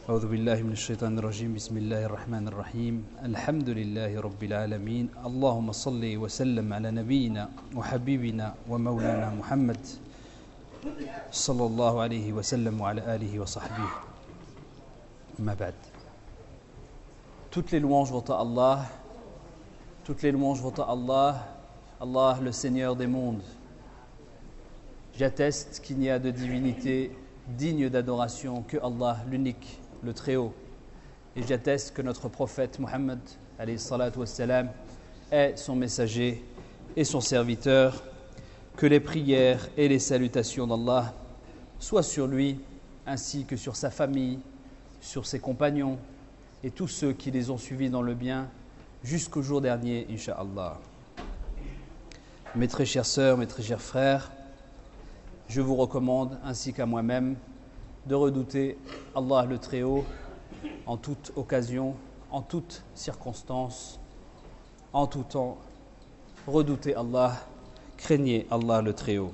أعوذ بالله من الشيطان الرجيم بسم الله الرحمن الرحيم الحمد لله رب العالمين اللهم صل وسلم على نبينا وحبيبنا ومولانا محمد صلى الله عليه وسلم وعلى آله وصحبه ما بعد. Toutes les louanges vont à Allah, toutes les louanges vont à Allah, Allah le Seigneur des mondes. J'atteste qu'il n'y a de divinité digne d'adoration que Allah, l'unique, le Très-Haut. Et j'atteste que notre prophète Muhammad alayhi salatu wassalam est son messager et son serviteur, que les prières et les salutations d'Allah soient sur lui ainsi que sur sa famille, sur ses compagnons et tous ceux qui les ont suivis dans le bien jusqu'au jour dernier, Inch'Allah. Mes très chères sœurs, mes très chers frères, je vous recommande ainsi qu'à moi-même de redouter Allah le Très-Haut en toute occasion, en toute circonstance, en tout temps. Redoutez Allah, craignez Allah le Très-Haut.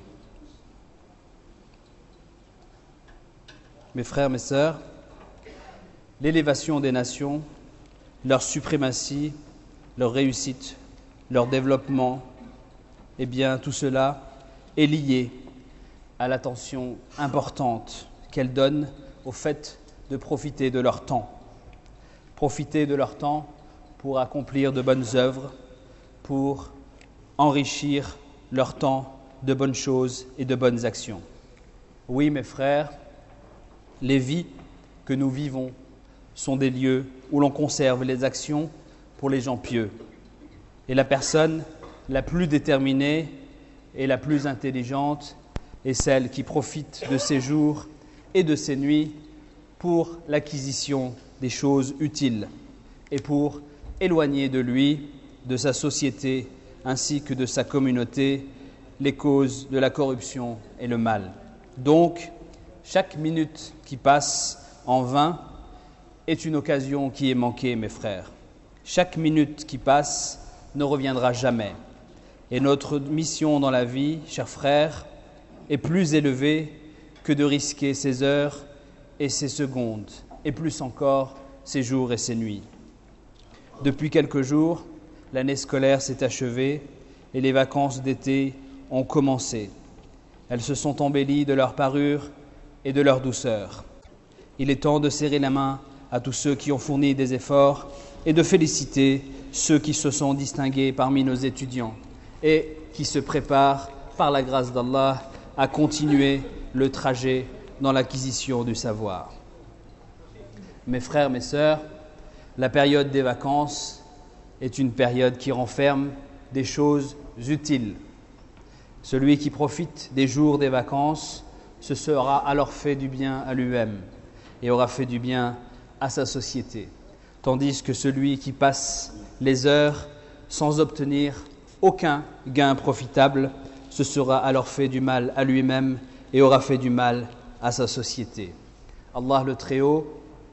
Mes frères, mes sœurs, l'élévation des nations, leur suprématie, leur réussite, leur développement, eh bien tout cela est lié à l'attention importante qu'elles donnent au fait de profiter de leur temps. Profiter de leur temps pour accomplir de bonnes œuvres, pour enrichir leur temps de bonnes choses et de bonnes actions. Oui, mes frères, les vies que nous vivons sont des lieux où l'on conserve les actions pour les gens pieux. Et la personne la plus déterminée et la plus intelligente est celle qui profite de ses jours et de ses nuits pour l'acquisition des choses utiles et pour éloigner de lui, de sa société ainsi que de sa communauté, les causes de la corruption et le mal. Donc, chaque minute qui passe en vain est une occasion qui est manquée, mes frères. Chaque minute qui passe ne reviendra jamais. Et notre mission dans la vie, chers frères, est plus élevée que de risquer ses heures et ses secondes, et plus encore ses jours et ses nuits. Depuis quelques jours, l'année scolaire s'est achevée et les vacances d'été ont commencé. Elles se sont embellies de leur parure et de leur douceur. Il est temps de serrer la main à tous ceux qui ont fourni des efforts et de féliciter ceux qui se sont distingués parmi nos étudiants et qui se préparent, par la grâce d'Allah, à continuer le trajet dans l'acquisition du savoir. Mes frères, mes sœurs, la période des vacances est une période qui renferme des choses utiles. Celui qui profite des jours des vacances se sera alors fait du bien à lui-même et aura fait du bien à sa société, tandis que celui qui passe les heures sans obtenir aucun gain profitable se sera alors fait du mal à lui-même et aura fait du mal à sa société. Allah le Très-Haut,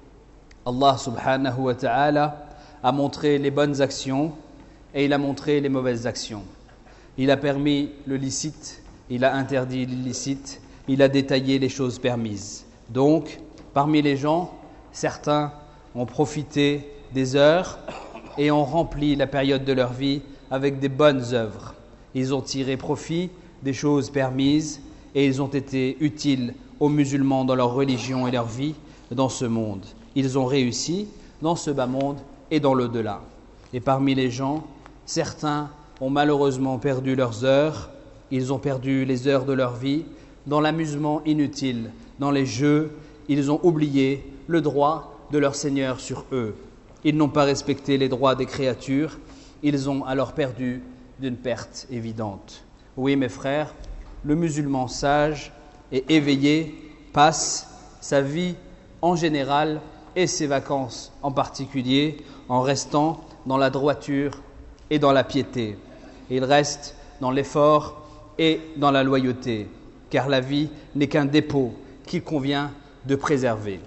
Allah subhanahu wa ta'ala, a montré les bonnes actions et il a montré les mauvaises actions. Il a permis le licite, il a interdit l'illicite, il a détaillé les choses permises. Donc, parmi les gens, certains ont profité des heures et ont rempli la période de leur vie avec des bonnes œuvres. Ils ont tiré profit des choses permises et ils ont été utiles aux musulmans dans leur religion et leur vie dans ce monde. Ils ont réussi dans ce bas monde et dans l'au-delà. Et parmi les gens, certains ont malheureusement perdu leurs heures, ils ont perdu les heures de leur vie dans l'amusement inutile, dans les jeux, ils ont oublié le droit de leur Seigneur sur eux. Ils n'ont pas respecté les droits des créatures, ils ont alors perdu d'une perte évidente. Oui, mes frères, le musulman sage et éveillé passe sa vie en général et ses vacances en particulier en restant dans la droiture et dans la piété. Il reste dans l'effort et dans la loyauté, car la vie n'est qu'un dépôt qu'il convient de préserver.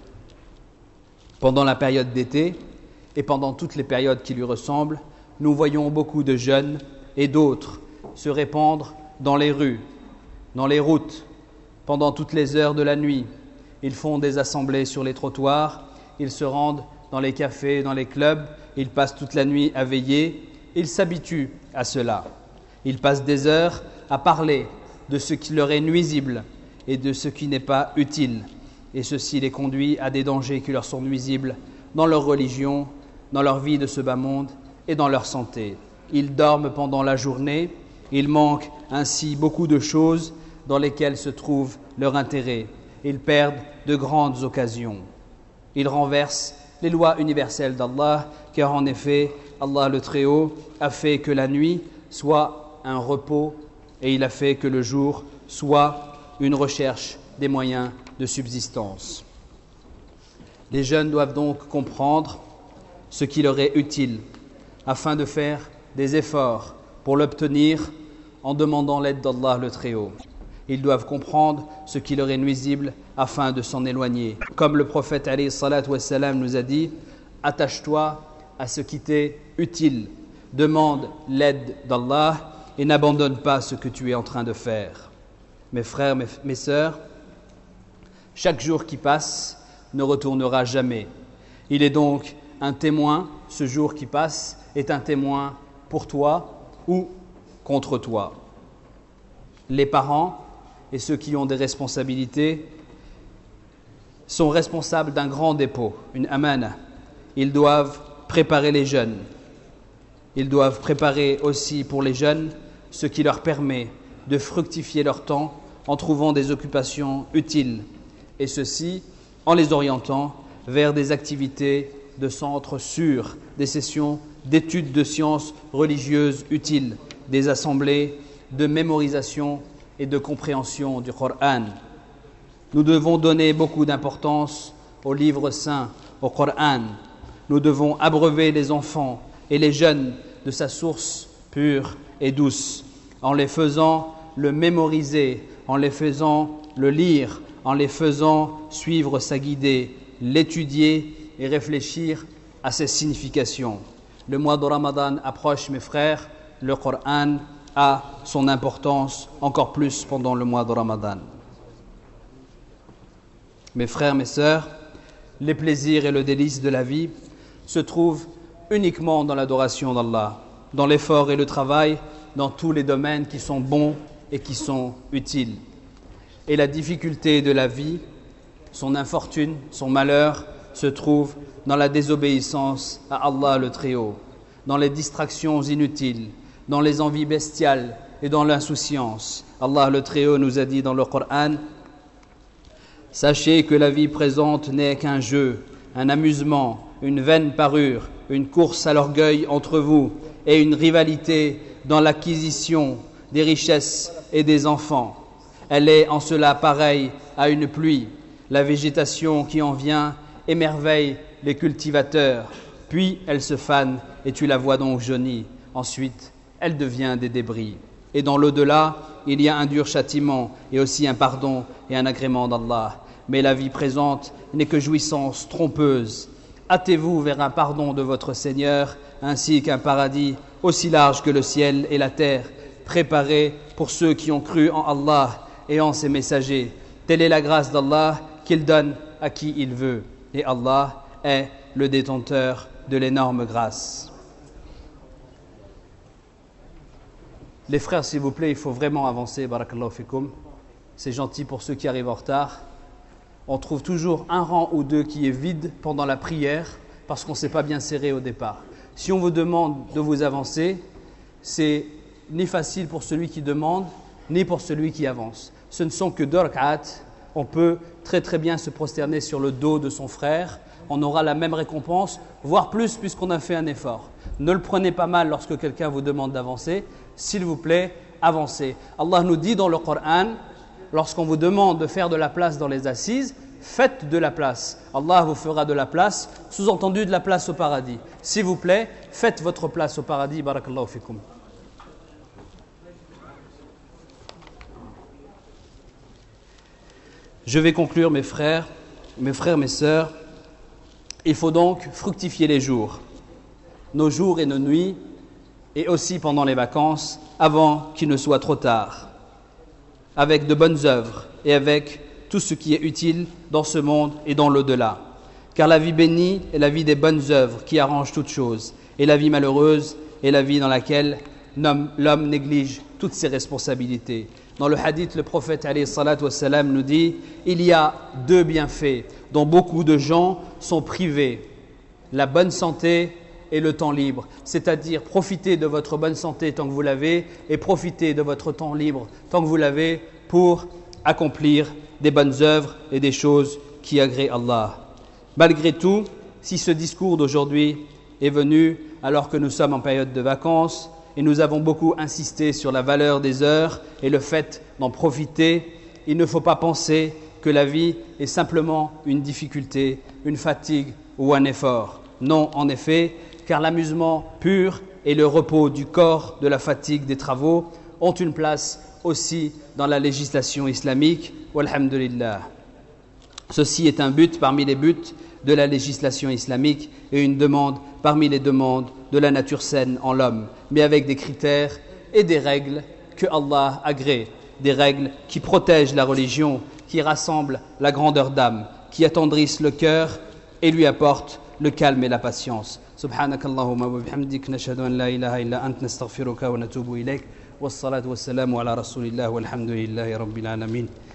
Pendant la période d'été et pendant toutes les périodes qui lui ressemblent, nous voyons beaucoup de jeunes et d'autres se répandre dans les rues, dans les routes, pendant toutes les heures de la nuit. Ils font des assemblées sur les trottoirs, ils se rendent dans les cafés, dans les clubs, ils passent toute la nuit à veiller, ils s'habituent à cela. Ils passent des heures à parler de ce qui leur est nuisible et de ce qui n'est pas utile. Et ceci les conduit à des dangers qui leur sont nuisibles dans leur religion, dans leur vie de ce bas monde et dans leur santé. Ils dorment pendant la journée, ils manquent ainsi beaucoup de choses dans lesquelles se trouve leur intérêt. Ils perdent de grandes occasions. Ils renversent les lois universelles d'Allah, car en effet, Allah le Très-Haut a fait que la nuit soit un repos et il a fait que le jour soit une recherche des moyens de subsistance. Les jeunes doivent donc comprendre ce qui leur est utile afin de faire des efforts pour l'obtenir en demandant l'aide d'Allah le Très-Haut. Ils doivent comprendre ce qui leur est nuisible afin de s'en éloigner. Comme le prophète alayhi salatu wassalam nous a dit, attache-toi à ce qui t'est utile, demande l'aide d'Allah et n'abandonne pas ce que tu es en train de faire. Mes frères, mes sœurs, chaque jour qui passe ne retournera jamais. Il est donc un témoin, ce jour qui passe est un témoin pour toi ou contre toi. Les parents et ceux qui ont des responsabilités sont responsables d'un grand dépôt, une amana. Ils doivent préparer les jeunes. Ils doivent préparer aussi pour les jeunes ce qui leur permet de fructifier leur temps en trouvant des occupations utiles, et ceci en les orientant vers des activités de centre sûrs, des sessions d'études de sciences religieuses utiles, des assemblées de mémorisation et de compréhension du Coran. Nous devons donner beaucoup d'importance au livre saint, au Coran. Nous devons abreuver les enfants et les jeunes de sa source pure et douce, en les faisant le mémoriser, en les faisant le lire, en les faisant suivre sa guidée, l'étudier et réfléchir à ses significations. Le mois de Ramadan approche, mes frères, le Coran a son importance encore plus pendant le mois de Ramadan. Mes frères, mes sœurs, les plaisirs et le délice de la vie se trouvent uniquement dans l'adoration d'Allah, dans l'effort et le travail, dans tous les domaines qui sont bons et qui sont utiles. Et la difficulté de la vie, son infortune, son malheur, se trouve dans la désobéissance à Allah le Très-Haut, dans les distractions inutiles, dans les envies bestiales et dans l'insouciance. Allah le Très-Haut nous a dit dans le Coran, « Sachez que la vie présente n'est qu'un jeu, un amusement, une vaine parure, une course à l'orgueil entre vous et une rivalité dans l'acquisition des richesses et des enfants. Elle est en cela pareille à une pluie. La végétation qui en vient émerveille les cultivateurs, puis elle se fane et tu la vois donc jaunie. Ensuite, elle devient des débris. Et dans l'au-delà, il y a un dur châtiment et aussi un pardon et un agrément d'Allah. Mais la vie présente n'est que jouissance trompeuse. Hâtez-vous vers un pardon de votre Seigneur, ainsi qu'un paradis aussi large que le ciel et la terre, préparé pour ceux qui ont cru en Allah et en ses messagers. Telle est la grâce d'Allah qu'il donne à qui il veut. Et Allah est le détenteur de l'énorme grâce. Les frères, s'il vous plaît, il faut vraiment avancer, barakallahu fikum. C'est gentil pour ceux qui arrivent en retard. On trouve toujours un rang ou deux qui est vide pendant la prière parce qu'on ne s'est pas bien serré au départ. Si on vous demande de vous avancer, c'est ni facile pour celui qui demande, ni pour celui qui avance. Ce ne sont que deux rak'at. On peut très très bien se prosterner sur le dos de son frère. On aura la même récompense, voire plus puisqu'on a fait un effort. Ne le prenez pas mal lorsque quelqu'un vous demande d'avancer. S'il vous plaît, avancez. Allah nous dit dans le Coran, lorsqu'on vous demande de faire de la place dans les assises, faites de la place. Allah vous fera de la place, sous-entendu de la place au paradis. S'il vous plaît, faites votre place au paradis. Barakallahu fikum. Je vais conclure, mes frères, mes sœurs. Il faut donc fructifier les jours, nos jours et nos nuits, et aussi pendant les vacances, avant qu'il ne soit trop tard, avec de bonnes œuvres et avec tout ce qui est utile dans ce monde et dans l'au-delà. Car la vie bénie est la vie des bonnes œuvres qui arrangent toutes choses, et la vie malheureuse est la vie dans laquelle l'homme néglige toutes ses responsabilités. Dans le hadith, le prophète alayhi salatu wassalam nous dit « Il y a deux bienfaits dont beaucoup de gens sont privés, la bonne santé et le temps libre. » C'est-à-dire profitez de votre bonne santé tant que vous l'avez et profitez de votre temps libre tant que vous l'avez pour accomplir des bonnes œuvres et des choses qui agréent Allah. Malgré tout, si ce discours d'aujourd'hui est venu alors que nous sommes en période de vacances, et nous avons beaucoup insisté sur la valeur des heures et le fait d'en profiter, il ne faut pas penser que la vie est simplement une difficulté, une fatigue ou un effort. Non, en effet, car l'amusement pur et le repos du corps de la fatigue des travaux ont une place aussi dans la législation islamique. Walhamdulillah. Ceci est un but parmi les buts de la législation islamique et une demande parmi les demandes de la nature saine en l'homme, mais avec des critères et des règles que Allah agrée, des règles qui protègent la religion, qui rassemblent la grandeur d'âme, qui attendrissent le cœur et lui apportent le calme et la patience. Subhanakallahumma wa bihamdik, nashhadu an la ilaha illa ant, nastaghfiruka wa natubu ilayk, wassalatu wassalamu ala rasulillah walhamdulillahi rabbil alamin.